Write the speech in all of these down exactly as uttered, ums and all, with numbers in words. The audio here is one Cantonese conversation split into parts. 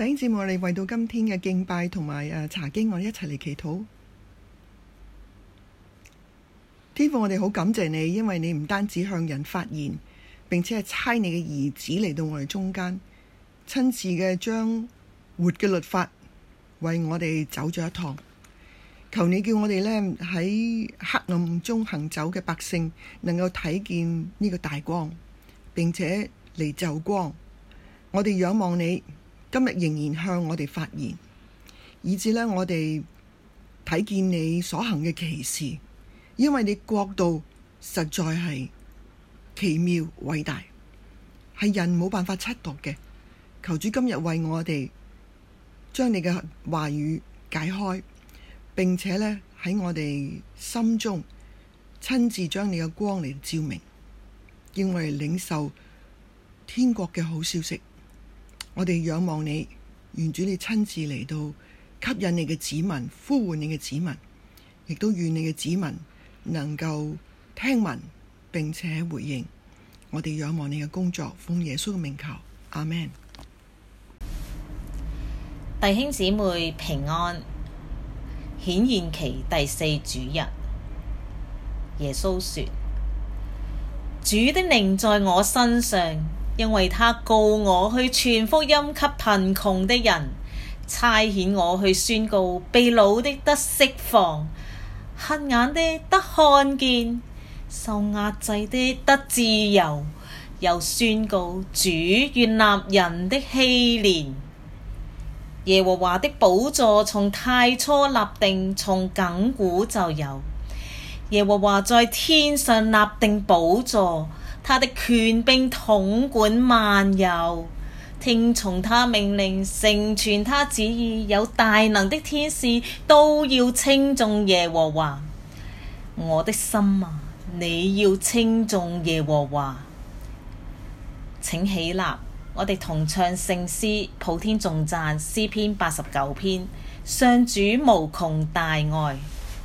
弟兄姊妹，我哋為到今天嘅敬拜同埋誒查經，我哋一齊嚟祈禱。天父，我哋好感謝你，因為你唔單止向人發言，並且係差你嘅兒子嚟到我哋中間，親自嘅將活嘅律法為我哋走咗一趟。求你叫我哋呢喺黑暗中行走嘅百姓，能夠睇見呢個大光，並且嚟就光。我哋仰望你，今日仍然向我哋發言，以致呢我哋睇見你所行嘅奇事，因為你國度實在係奇妙偉大，係人冇辦法測度嘅。求主今日為我哋將你嘅話語解開，並且呢喺我哋心中親自將你嘅光嚟照明，叫我哋領受天國嘅好消息。我哋仰望你，願主你親自嚟到吸引你嘅子民，呼喚你嘅子民，亦都願你嘅子民能夠聽聞並且回應。我哋仰望你嘅工作，奉耶穌嘅名求，阿們。 弟兄姊妹平安。顯現期第四主日，耶穌說：主的靈在我身上，因為他膏我去傳福音給貧窮的人，差遣我去宣告被擄的得釋放，瞎眼的得看見，受壓制的得自由，又宣告主悅納人的禧年。耶和華的寶座從太初立定，從亙古就有。耶和華在天上立定寶座，他的權柄統管萬有，聽從他命令，成全他旨意。有大能的天使都要稱頌耶和華。我的心啊，你要稱頌耶和華。請起立，我哋同唱聖詩普天頌讚詩篇八十九篇。上主無窮大愛。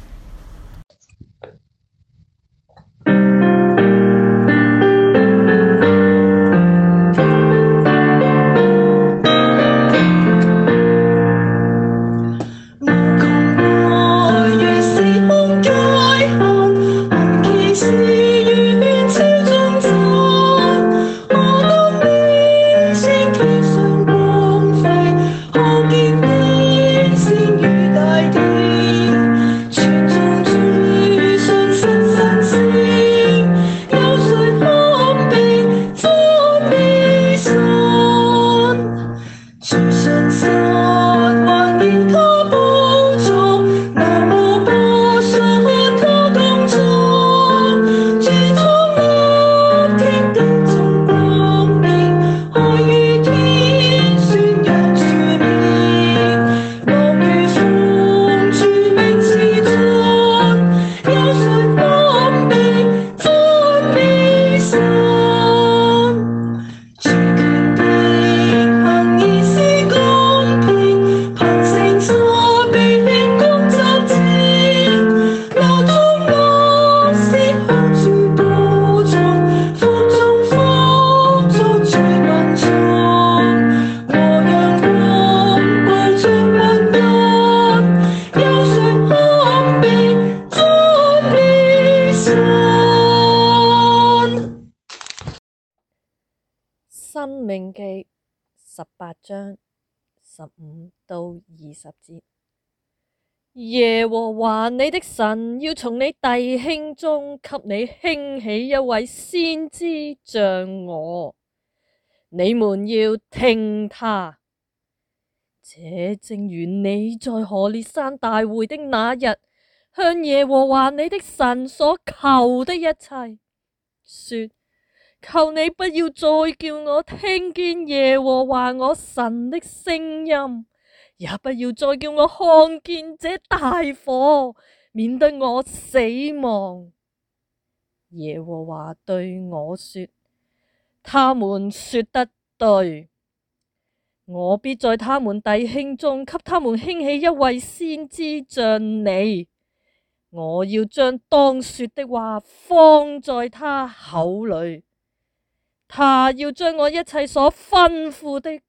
申命記十八章十五到二十節。耶和華你的神要從你弟兄中給你興起一位先知像我，你們要聽他。這正如你在何烈山大會的那日，向耶和華你的神所求的一切，說：求你不要再叫我聽見耶和華我神的聲音，也不要再叫我看見這大火，免得我死亡。耶和華對我說：他們說得對，我必在他們弟兄中給他們興起一位先知像你，我要將當說的話放在他口裏。他要將我一切所吩咐的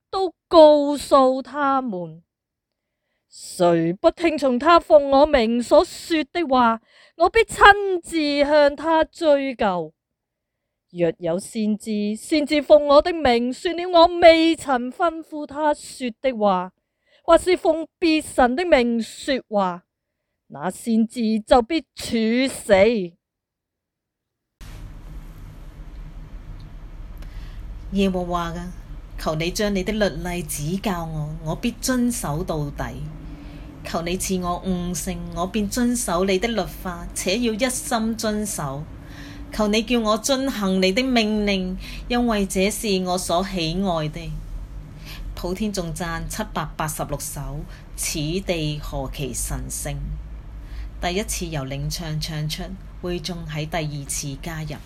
都告訴他們。誰不聽從他奉我名所說的話，我必親自向他追究。若有先知，先至奉我的名說了我未曾吩咐他說的話，或是奉別神的名說話，那先知就必處死。 耶和華啊，求你將你的律例指教我，我必遵守到底。求你賜我悟性，我便遵守你的律法，且要一心遵守。求你叫我遵行你的命令，因為這是我所喜愛的。普天頌讚七百八十六首，此地何其神聖。第一次由領唱唱出，會眾喺第二次加入。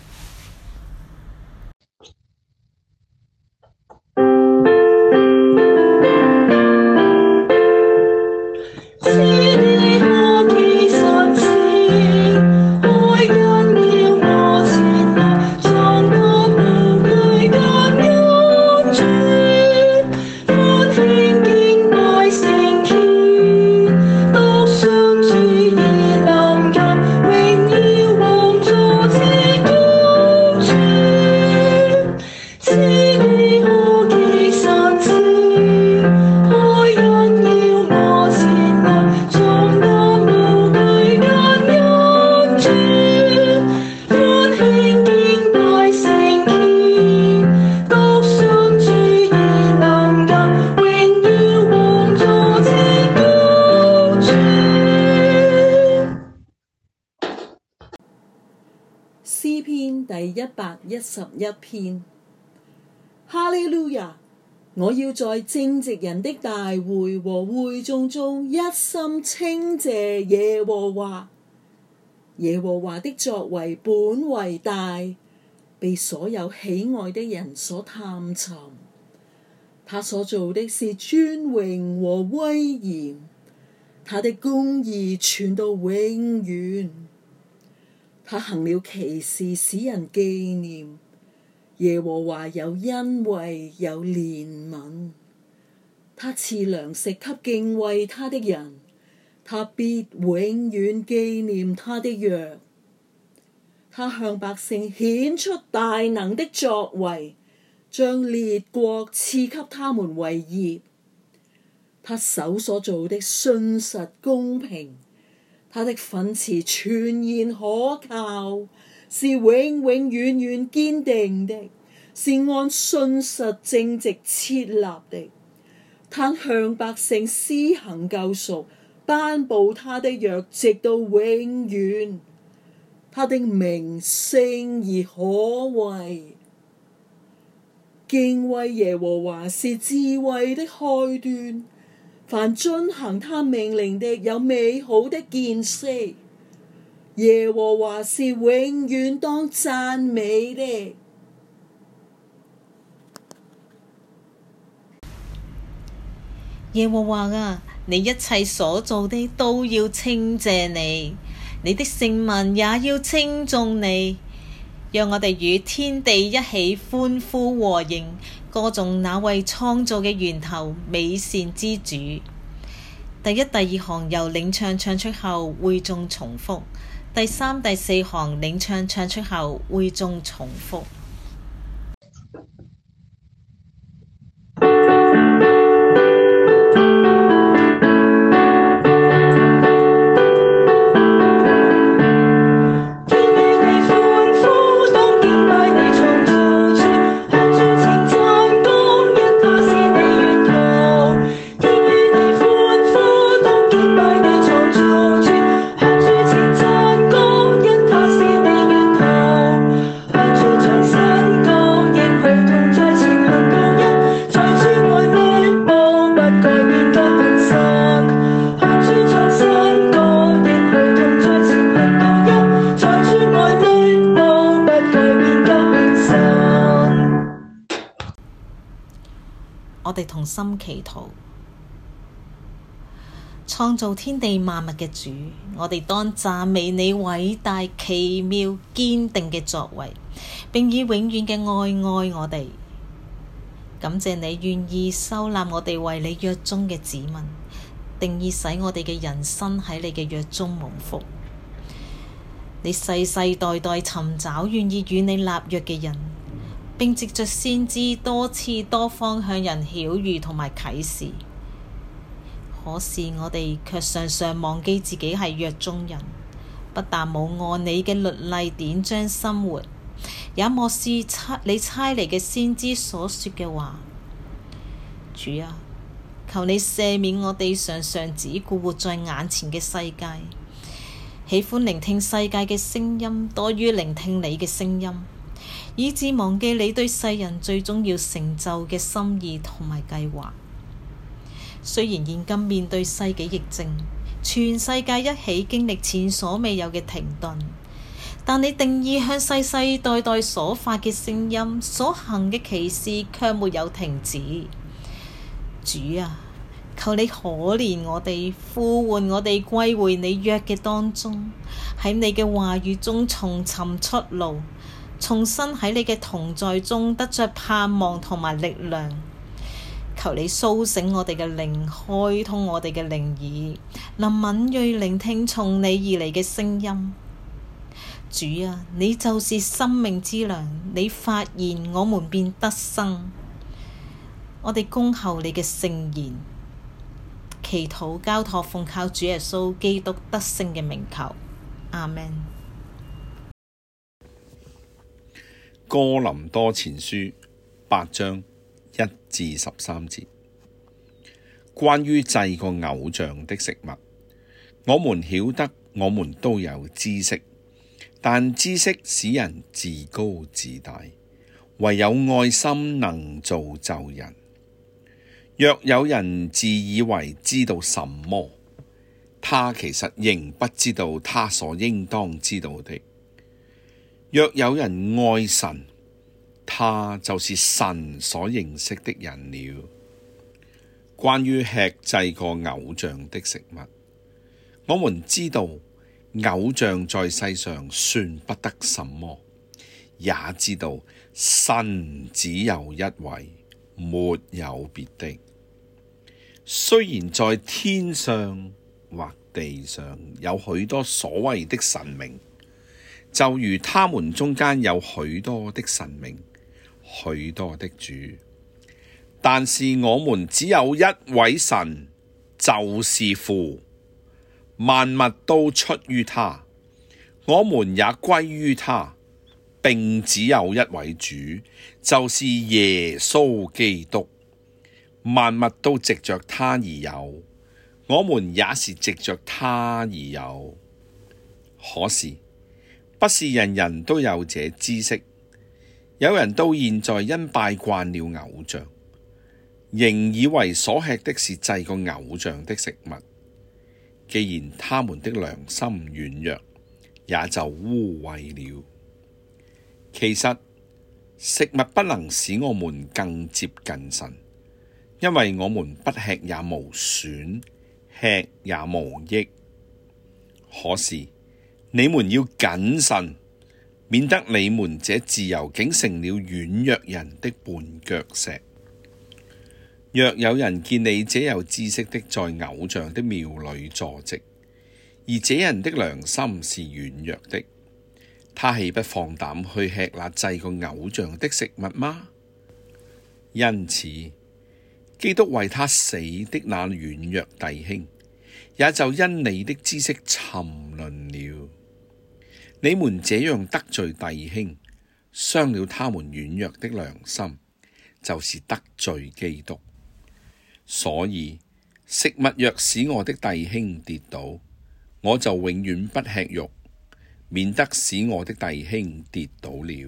詩篇第一百一十一篇。哈利路亞！我要在正直人的大會和會眾中一心稱謝耶和華。耶和華的作為本為大，被所有喜愛的人所探尋。他所做的是尊榮和威嚴，他的公義傳到永遠。他行了奇事，使人紀念。耶和華有恩惠，有憐憫。他賜糧食給敬畏他的人，他必永遠紀念他的約。他向百姓顯出大能的作為，將列國賜給他們為業。他手所做的信實公平，他的訓詞全然可靠，是永永遠遠堅定的，是按信實正直設立的。他向百姓施行救贖，頒布他的約，直到永遠。他的名聖而可畏。敬畏耶和華是智慧的開端，凡遵行他命令的有美好的見識。耶和華是永遠當讚美的。 耶和華啊，你一切所做的都要稱謝你，你的聖民也要稱頌你。讓我哋與天地一起歡呼和應，歌頌那位創造嘅源頭美善之主。第一、第二行由領唱唱出後，會眾重複；第三、第四行領唱唱出後，會眾重複。我哋同心祈禱，創造天地萬物嘅主，我哋當讚美你偉大、奇妙、堅定嘅作為，並以永遠嘅愛愛我哋。 感謝你願意收納我哋為你約中嘅子民，定義使我哋嘅人生喺你嘅約中蒙福。你世世代代尋找願意與你立約嘅人，並藉着先知多次多方向人曉諭同埋啟示。可是我哋卻常常忘記自己係約中人，不但冇按你嘅律例典章生活，也漠視差你差嚟嘅先知所說嘅話。主啊，求你赦免我哋常常只顧活在眼前嘅世界，喜歡聆聽世界嘅聲音多於聆聽你嘅聲音，以致忘記你對世人最終要成就嘅心意同埋計劃。雖然現今面對世紀疫症，全世界一起經歷前所未有嘅停頓，但你定意向世世代代所發嘅聲音、所行嘅奇事卻沒有停止。主啊，求你可憐我哋，呼喚我哋歸回你約嘅當中，喺你嘅話語中重尋出路，重新喺你嘅同在中得着盼望同埋力量。求你蘇醒我哋嘅靈，開通我哋嘅靈耳，能敏銳聆聽從你而嚟嘅聲音。主啊，你就是生命之糧，你發言我們便得生。我哋恭候你嘅聖言，祈禱交託奉靠主耶穌基督得勝嘅名求，阿們。 哥林多前書八章一至十三節，關於祭過偶像的食物，我們曉得我們都有知識，但知識使人自高自大，唯有愛心能造就人。若有人自以為知道什麼，他其實仍不知道他所應當知道的。若有人愛神，他就是神所認識的人了。關於吃祭過偶像的食物，我們知道偶像在世上算不得什麼，也知道神只有一位，沒有別的。雖然在天上或地上有許多所謂的神明，就如他們中間有許多的神明，許多的主，但是我們只有一位神，就是父，萬物都出於他，我們也歸於他，並只有一位主，就是耶穌基督。萬物都藉着他而有，我們也是藉着他而有。可是不是人人都有這知識，有人到現在因拜慣了偶像，仍以為所吃的是祭過偶像的食物。既然他們的良心軟弱，也就污穢了。其實食物不能使我們更接近神，因為我們不吃也無損，吃也無益。可是你們要謹慎，免得你們這自由竟成了軟弱人的絆腳石。若有人見你這有知識的在偶像的廟裏坐席，而這人的良心是軟弱的，他豈不放膽去吃那祭過偶像的食物嗎？因此基督為他死的那軟弱弟兄，也就因你的知識沉淪了。你們這樣得罪弟兄，傷了他們軟弱的良心，就是得罪基督。所以食物若使我的弟兄跌倒，我就永遠不吃肉，免得使我的弟兄跌倒了。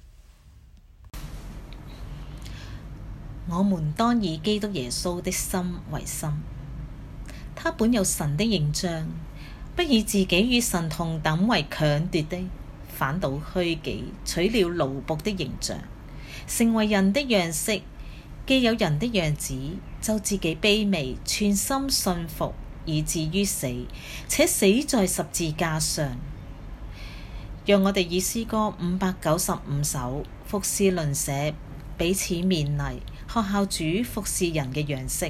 我們當以基督耶穌的心為心，他本有神的形象，不以自己與神同等為強奪的，反倒虛己，取了奴僕的形象，成為人的樣式。既有人的樣子，就自己卑微，全心信服，以至於死，且死在十字架上。讓我哋以詩歌五百九十五首服侍鄰舍，彼此勉勵， 學效主服侍人嘅樣式。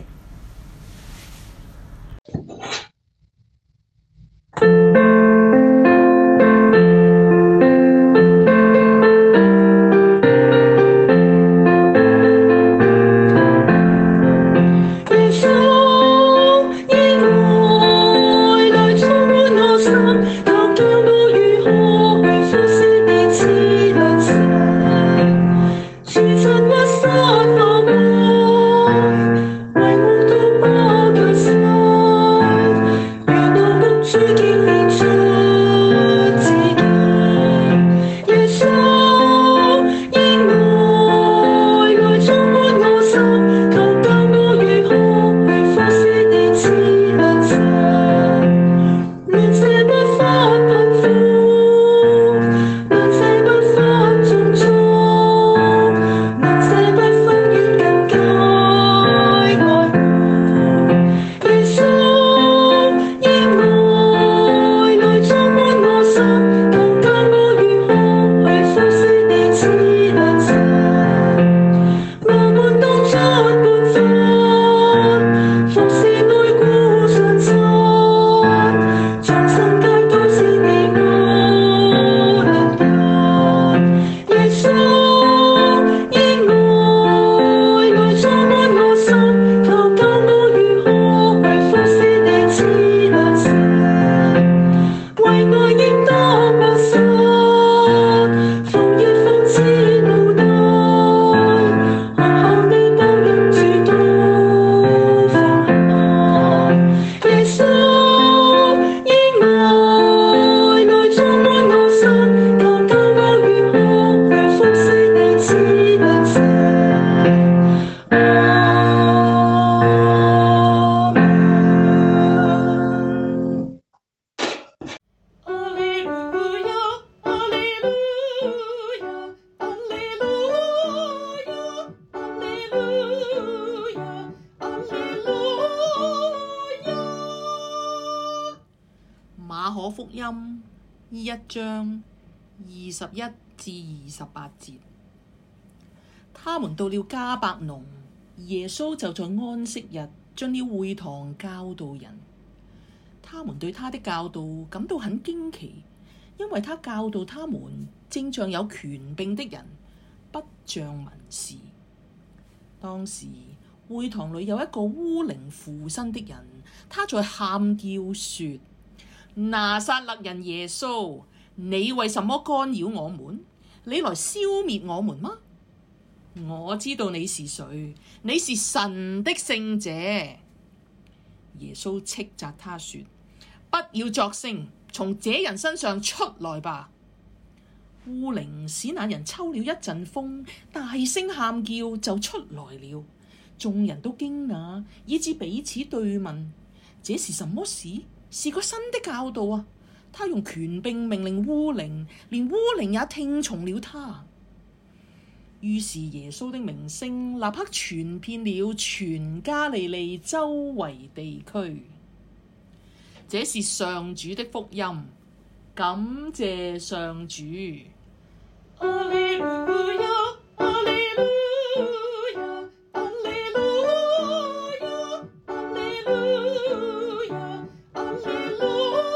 馬可福音一章二十一至二十八節，他們到了迦百農，耶穌就在安息日進了會堂教導人。他們對他的教導感到很驚奇，因為他教導他們正像有權柄的人，不像文士。當時會堂裏有一個污靈附身的人，他在喊叫說：拿撒勒人耶穌，你為什麼干擾我們？你來消滅我們嗎？我知道你是誰，你是神的聖者。耶穌斥責他說：不要作聲，從這人身上出來吧。污靈使那人抽了一陣風，大聲喊叫就出來了。眾人都驚訝，以致彼此對問：這是什麼事？是個新的教導啊！他用權柄命令污靈，連污靈也聽從了他。於是耶穌的名聲立刻傳遍了全加利利周圍地區。這是上主的福音，感謝上主。阿利路亞，阿利路亞，阿利路亞，阿利路亞，阿利路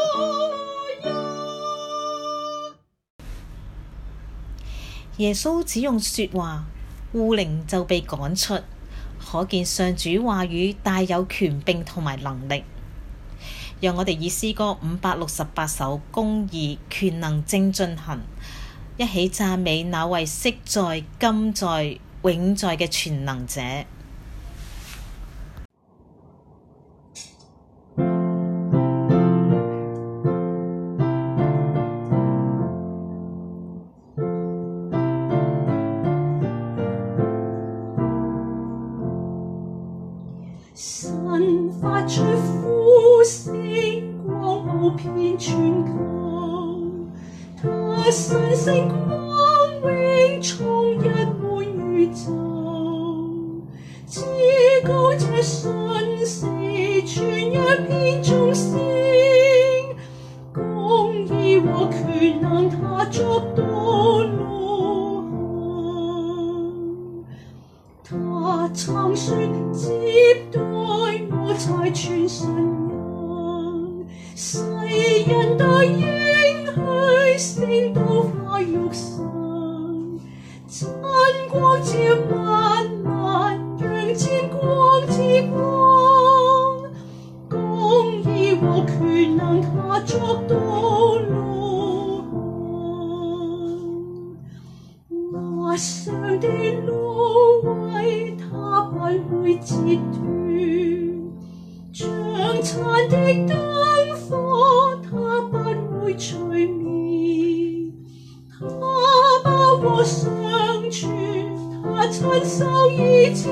亞。 耶穌只用說話，污靈就被趕出，可見上主話語大有權柄同埋能力。讓我哋以詩歌五百六十八首公義權能正進行，一起讚美那位昔在、今在、永在嘅全能者。 神發出呼聲，光普遍全球，他神聖光榮充溢滿宇宙，至高者信息傳一片眾生，公義和權能他作道路行，他說接待我才全神人，世人都應許升到化肉身，真光照萬萬，讓見光之光，公義和權能他作道路行，滑上的蘆葦他不會折斷，將殘的燈火他不會吹滅，他包裹上傳，他親手醫治，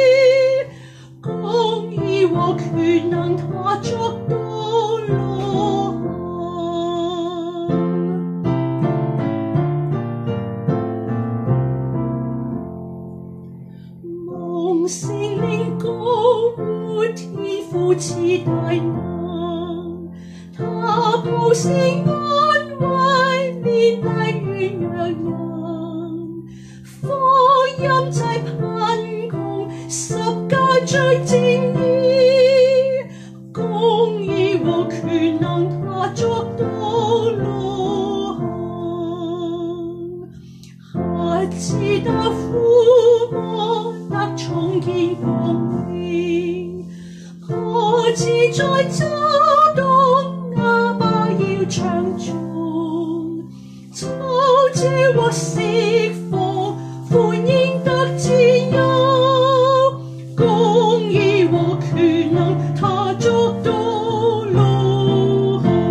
公義和權能他作道路行。蒙聖靈膏抹，天父賜大能，他寶血安慰連帶軟弱人，福音濟貧窮，十架最正義，公義和權能他作道路行，瞎子得撫摸，得重見光明，何子在走動，啞巴要唱頌，草借和釋放，歡迎得自由，公義和權能他作道路行。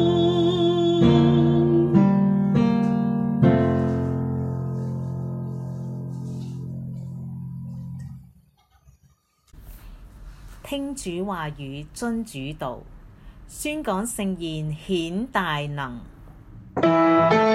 聽主話語，遵主道，宣講聖言顯大能。